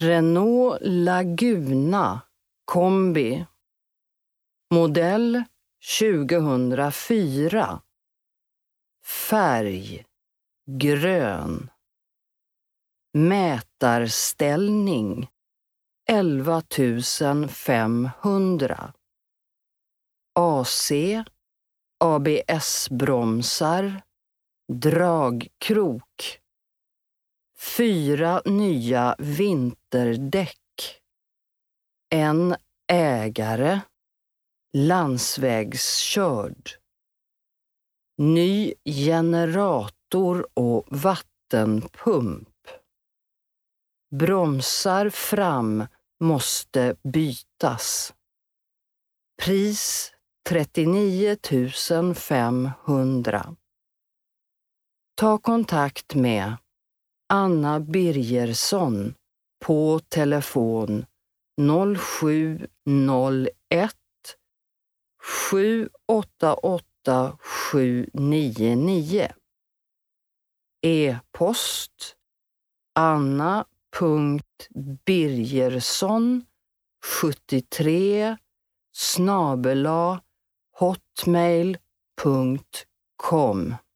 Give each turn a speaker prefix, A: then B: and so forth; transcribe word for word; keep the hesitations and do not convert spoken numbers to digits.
A: Renault Laguna kombi. Modell tjugohundrafyra. Färg grön. Mätarställning elva tusen femhundra. A C, A B S-bromsar, dragkrok. Fyra nya vinterdäck. En ägare. Landsvägskörd. Ny generator och vattenpump. Bromsar fram måste bytas. Pris trettionio tusen femhundra. Ta kontakt med Anna Birgersson på telefon noll sju noll ett sju åtta åtta sju nio nio. E-post anna punkt birgersson sjuttiotre snabel-a hotmail punkt com.